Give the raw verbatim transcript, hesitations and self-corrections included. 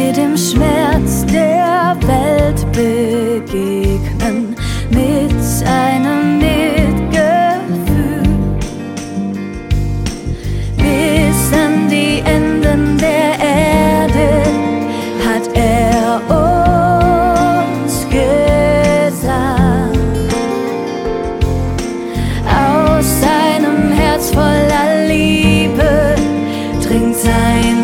jedem Schmerz der Welt begegnen mit seinem Mitgefühl. Bis an die Enden der Erde hat er uns gesandt. Aus seinem Herz voller Liebe dringt sein